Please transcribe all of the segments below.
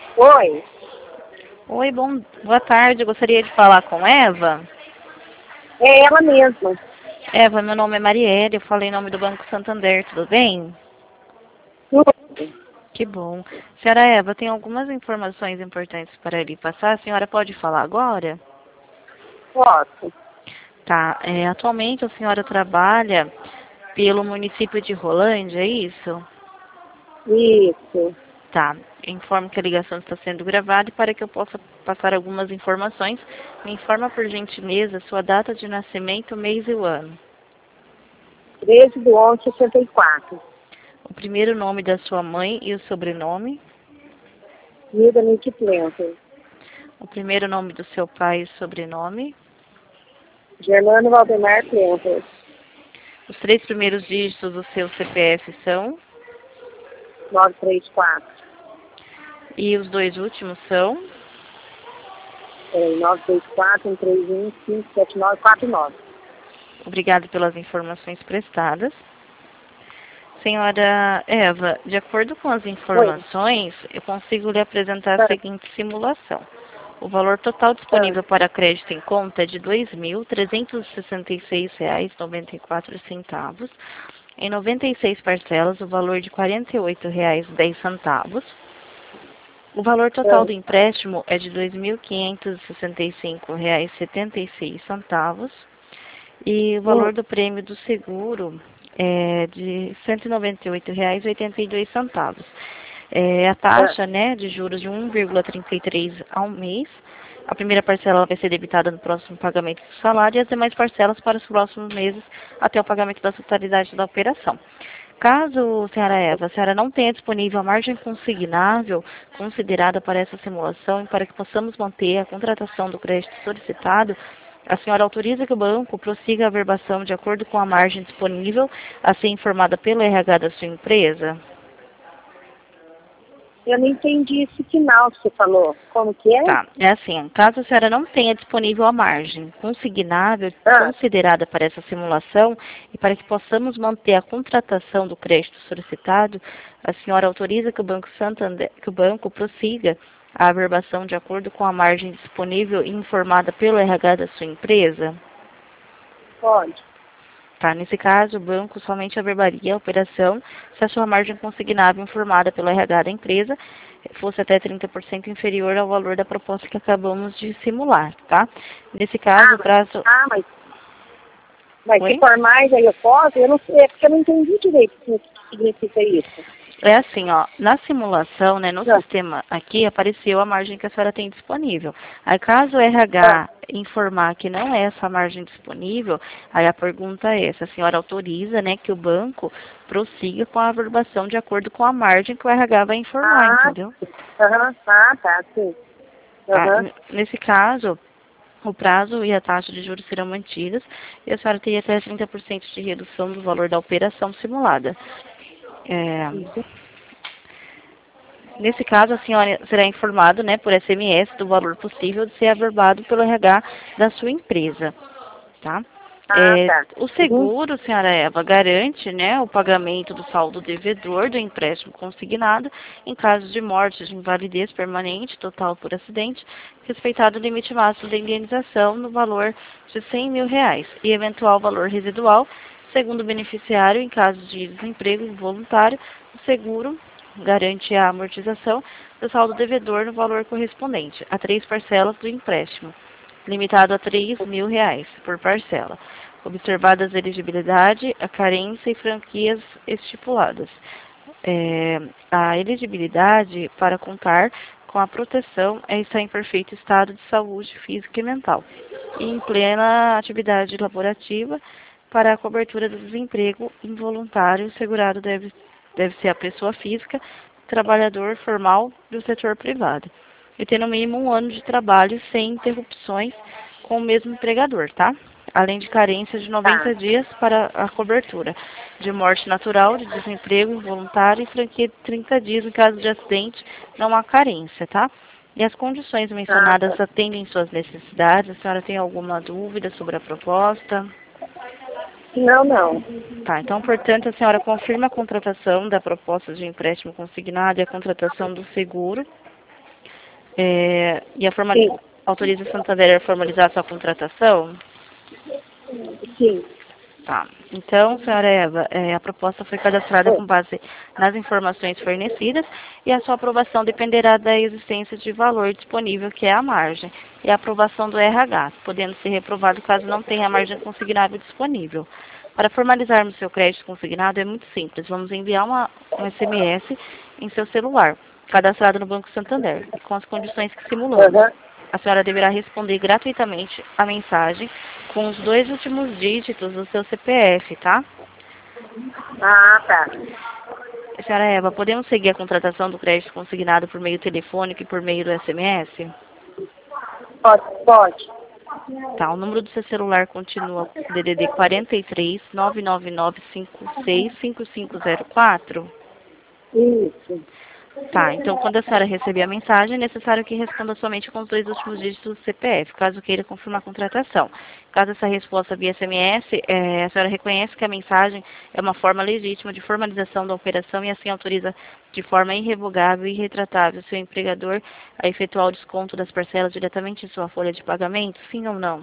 Oi, Oi, boa tarde. Eu gostaria de falar com Eva. é ela mesma. Eva, meu nome é Marielle. Eu falei em nome do Banco Santander. Tudo bem? Tudo. Que bom. Senhora Eva, tem algumas informações importantes para lhe passar. A senhora pode falar agora? Posso? Tá. Atualmente a senhora trabalha pelo município de Rolândia, é isso? Isso. Tá. Informo que a ligação está sendo gravada e para que eu possa passar algumas informações, me informa por gentileza sua data de nascimento, mês e o ano. 13/11/64. O primeiro nome da sua mãe e o sobrenome. Nilda Nick Plenter. O primeiro nome do seu pai e sobrenome. Germano Valdemar Plenter. Os três primeiros dígitos do seu CPF são. 934. E os dois últimos são. 934 131 57949. Obrigada pelas informações prestadas. Senhora Eva, de acordo com as Oi. informações, eu consigo lhe apresentar a seguinte simulação. O valor total disponível para crédito em conta é de R$ 2.366,94, em 96 parcelas, o valor de R$ 48,10. O valor total do empréstimo é de R$ 2.565,76 e o valor do prêmio do seguro é de R$ 198,82. A taxa, né, de juros de 1,33 ao mês. A primeira parcela vai ser debitada no próximo pagamento do salário e as demais parcelas para os próximos meses até o pagamento da totalidade da operação. Caso, senhora Eva, a senhora não tenha disponível a margem consignável considerada para essa simulação e para que possamos manter a contratação do crédito solicitado, a senhora autoriza que o banco prossiga a verbação de acordo com a margem disponível a ser informada pelo RH da sua empresa? Eu não entendi esse final que você falou. Como que é? Tá, é assim, caso a senhora não tenha disponível a margem consignável considerada para essa simulação e para que possamos manter a contratação do crédito solicitado, a senhora autoriza que o Banco Santander, que o banco prossiga a averbação de acordo com a margem disponível e informada pelo RH da sua empresa? Pode. Tá, nesse caso, o banco somente averbaria a operação se a sua margem consignável informada pelo RH da empresa fosse até 30% inferior ao valor da proposta que acabamos de simular, tá? Nesse caso, o prazo... Mas se Oi? for mais, aí eu posso? Eu não sei, é porque eu não entendi direito o que significa isso. É assim, ó, na simulação, né, no sistema aqui, apareceu a margem que a senhora tem disponível. Aí, caso o RH informar que não é essa margem disponível, aí a pergunta é se a senhora autoriza, né, que o banco prossiga com a averbação de acordo com a margem que o RH vai informar, entendeu? Tá, sim. Tá? Nesse caso, o prazo e a taxa de juros serão mantidas e a senhora teria até 30% de redução do valor da operação simulada. Nesse caso, a senhora será informada, né, por SMS do valor possível de ser averbado pelo RH da sua empresa, tá? O seguro, senhora Eva, garante, né, o pagamento do saldo devedor do empréstimo consignado em caso de morte, de invalidez permanente, total por acidente, respeitado o limite máximo da indenização no valor de R$ 100.000 e eventual valor residual, segundo o beneficiário, em caso de desemprego involuntário, o seguro garante a amortização do saldo devedor no valor correspondente a 3 parcelas do empréstimo, limitado a R$ 3.000 por parcela, observadas a elegibilidade, a carência e franquias estipuladas. A elegibilidade para contar com a proteção é estar em perfeito estado de saúde física e mental e em plena atividade laborativa. Para a cobertura do desemprego involuntário, o segurado deve ser a pessoa física, trabalhador formal do setor privado e ter no mínimo 1 ano de trabalho sem interrupções com o mesmo empregador, tá? Além de carência de 90 dias para a cobertura de morte natural, de desemprego involuntário e franquia de 30 dias em caso de acidente, não há carência, tá? E as condições mencionadas atendem suas necessidades? A senhora tem alguma dúvida sobre a proposta? Não. Tá, então, portanto, a senhora confirma a contratação da proposta de empréstimo consignado e a contratação do seguro E Sim. autoriza a Santander a formalizar a sua contratação? Sim. Tá. Então, senhora Eva, a proposta foi cadastrada com base nas informações fornecidas e a sua aprovação dependerá da existência de valor disponível, que é a margem, e a aprovação do RH, podendo ser reprovado caso não tenha a margem consignável disponível. Para formalizarmos seu crédito consignado é muito simples. Vamos enviar um SMS em seu celular, cadastrado no Banco Santander, com as condições que simulamos. A senhora deverá responder gratuitamente a mensagem com os 2 últimos dígitos do seu CPF, tá? Ah, tá. Senhora Eva, podemos seguir a contratação do crédito consignado por meio telefônico e por meio do SMS? Pode. Tá, o número do seu celular continua DDD 43 999 56 5504? Isso. Tá, então quando a senhora receber a mensagem, é necessário que responda somente com os 2 últimos dígitos do CPF, caso queira confirmar a contratação. Caso essa resposta via SMS, a senhora reconhece que a mensagem é uma forma legítima de formalização da operação e assim autoriza de forma irrevogável e irretratável seu empregador a efetuar o desconto das parcelas diretamente em sua folha de pagamento, sim ou não?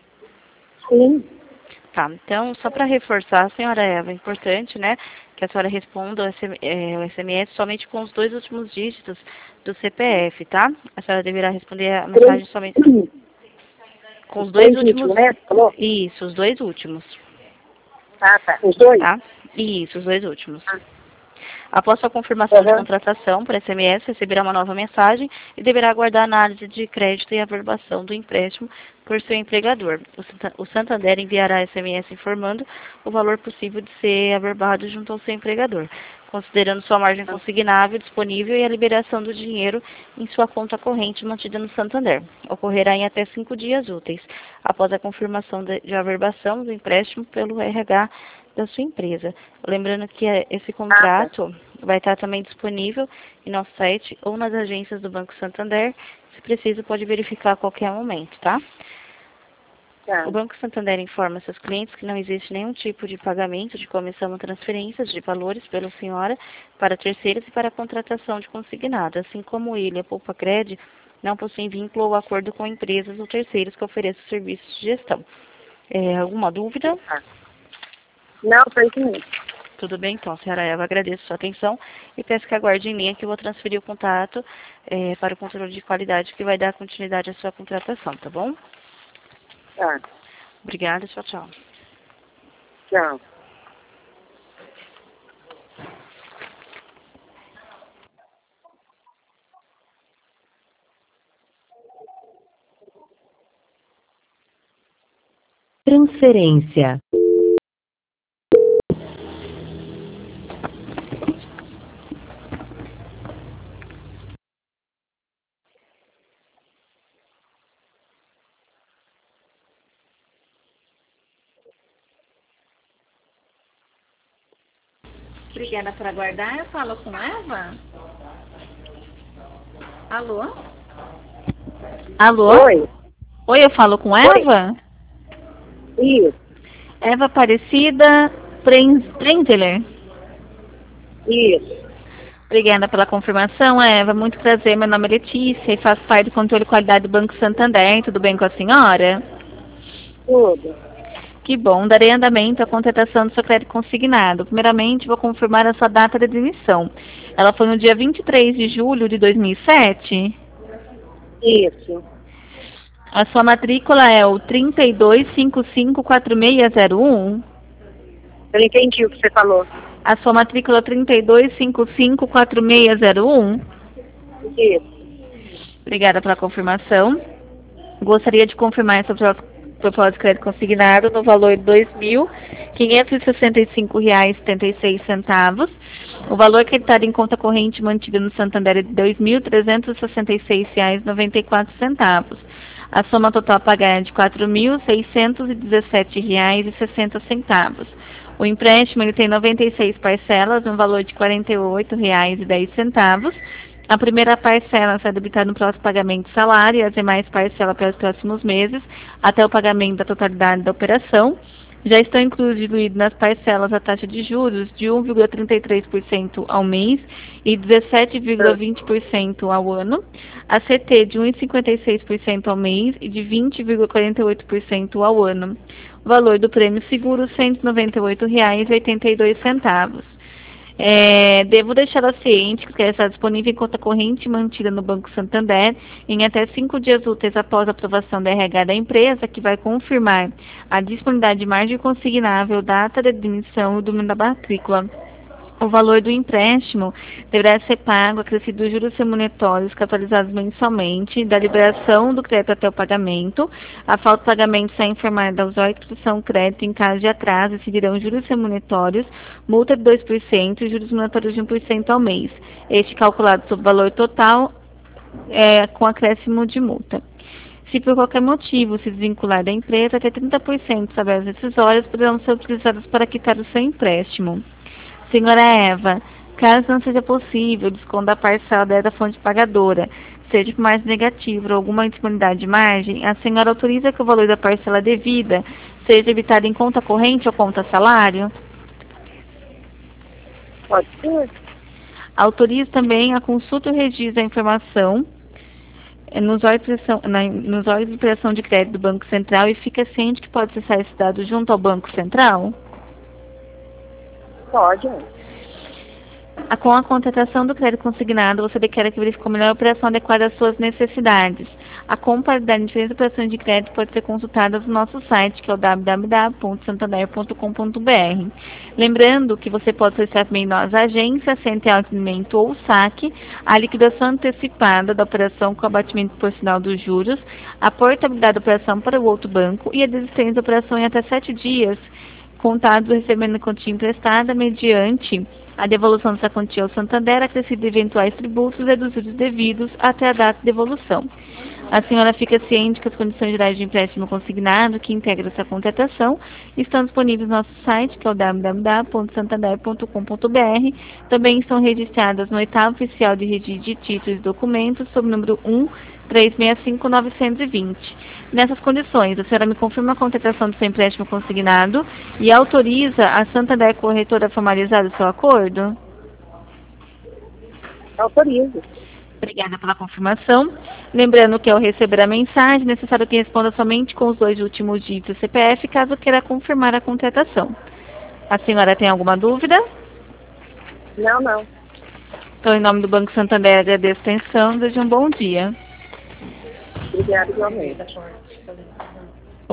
Sim. Tá, então, só para reforçar, senhora Eva, é importante, né, que a senhora responda o SMS somente com os 2 últimos dígitos do CPF, tá? A senhora deverá responder a mensagem somente com os 2 últimos... né? Falou? Isso, os 2 últimos. Ah, tá. Os 2? Tá? Isso, os 2 últimos. Após sua confirmação de contratação por SMS, receberá uma nova mensagem e deverá aguardar a análise de crédito e averbação do empréstimo por seu empregador. O Santander enviará SMS informando o valor possível de ser averbado junto ao seu empregador, considerando sua margem consignável disponível e a liberação do dinheiro em sua conta corrente mantida no Santander. Ocorrerá em até 5 dias úteis, após a confirmação de averbação do empréstimo pelo RH da sua empresa. Lembrando que esse contrato vai estar também disponível em nosso site ou nas agências do Banco Santander. Se preciso, pode verificar a qualquer momento, tá? O Banco Santander informa seus clientes que não existe nenhum tipo de pagamento de comissão ou transferências de valores pela senhora para terceiros e para a contratação de consignado, assim como ele, a Poupa Cred, não possuem vínculo ou acordo com empresas ou terceiros que ofereçam serviços de gestão. Alguma dúvida? Não, foi isso mesmo. Tudo bem, então, senhora Eva, agradeço a sua atenção e peço que aguarde em linha que eu vou transferir o contato para o controle de qualidade que vai dar continuidade à sua contratação, tá bom? Tá. Obrigada, tchau, tchau. Tchau. Transferência. Obrigada por aguardar. Eu falo com Eva? Alô? Alô? Oi. Oi, eu falo com Eva? Isso. Eva Aparecida Prenzler. Isso. Obrigada pela confirmação, Eva. Muito prazer. Meu nome é Letícia e faço parte do controle de qualidade do Banco Santander. Tudo bem com a senhora? Tudo. Que bom. Darei andamento à contratação do seu crédito consignado. Primeiramente, vou confirmar a sua data de admissão. Ela foi no dia 23 de julho de 2007? Isso. A sua matrícula é o 32554601? Eu não entendi o que você falou. A sua matrícula é 32554601? Isso. Obrigada pela confirmação. Gostaria de confirmar essa proposta de crédito consignado no valor de R$ 2.565,76. O valor creditado em conta corrente mantida no Santander é de R$ 2.366,94. A soma total a pagar é de R$ 4.617,60. O empréstimo ele tem 96 parcelas, no valor de R$ 48,10. A primeira parcela será debitada no próximo pagamento de salário e as demais parcelas para os próximos meses, até o pagamento da totalidade da operação. Já estão incluídos nas parcelas a taxa de juros de 1,33% ao mês e 17,20% ao ano. a CT de 1,56% ao mês e de 20,48% ao ano. O valor do prêmio seguro, R$ 198,82. Devo deixá-la ciente que está disponível em conta corrente mantida no Banco Santander em até 5 dias úteis após a aprovação da RH da empresa, que vai confirmar a disponibilidade de margem consignável, data de admissão e o número da matrícula. O valor do empréstimo deverá ser pago acrescido dos juros remuneratórios atualizados mensalmente, da liberação do crédito até o pagamento. A falta de pagamento será informada aos órgãos de instituição crédito em caso de atraso, incidirão juros remuneratórios, multa de 2% e juros remuneratórios de 1% ao mês. Este calculado sobre o valor total com acréscimo de multa. Se por qualquer motivo se desvincular da empresa, até 30% das tabelas decisórias poderão ser utilizadas para quitar o seu empréstimo. Senhora Eva, caso não seja possível o desconto da parcela da fonte pagadora, seja por margem negativa ou alguma disponibilidade de margem, a senhora autoriza que o valor da parcela devida seja debitado em conta corrente ou conta salário? Pode ser. Autoriza também a consulta e o registro da informação nos órgãos de operação de crédito do Banco Central e fica ciente que pode acessar esse dado junto ao Banco Central? Pode. Com a contratação do crédito consignado, você declara que verificou a melhor operação adequada às suas necessidades. A comparação de diferentes operações de crédito pode ser consultada no nosso site, que é o www.santander.com.br. Lembrando que você pode solicitar também nas agências, sem atendimento ou saque, a liquidação antecipada da operação com abatimento proporcional dos juros, a portabilidade da operação para o outro banco e a desistência da operação em até 7 dias, contados do recebimento da quantia emprestada, mediante a devolução dessa quantia ao Santander, acrescido de eventuais tributos reduzidos devidos até a data de devolução. A senhora fica ciente que as condições gerais de empréstimo consignado que integram essa contratação estão disponíveis no nosso site, que é o www.santander.com.br. Também estão registradas no 8º Oficial de Registro de Títulos e Documentos, sob o número 1365920. Nessas condições, a senhora me confirma a contratação do seu empréstimo consignado e autoriza a Santander Corretora a formalizar o seu acordo? Autorizo. Obrigada pela confirmação. Lembrando que ao receber a mensagem, é necessário que responda somente com os 2 últimos dígitos do CPF, caso queira confirmar a contratação. A senhora tem alguma dúvida? Não. Então, em nome do Banco Santander, agradeço a atenção. Desejo um bom dia. Obrigada, igualmente.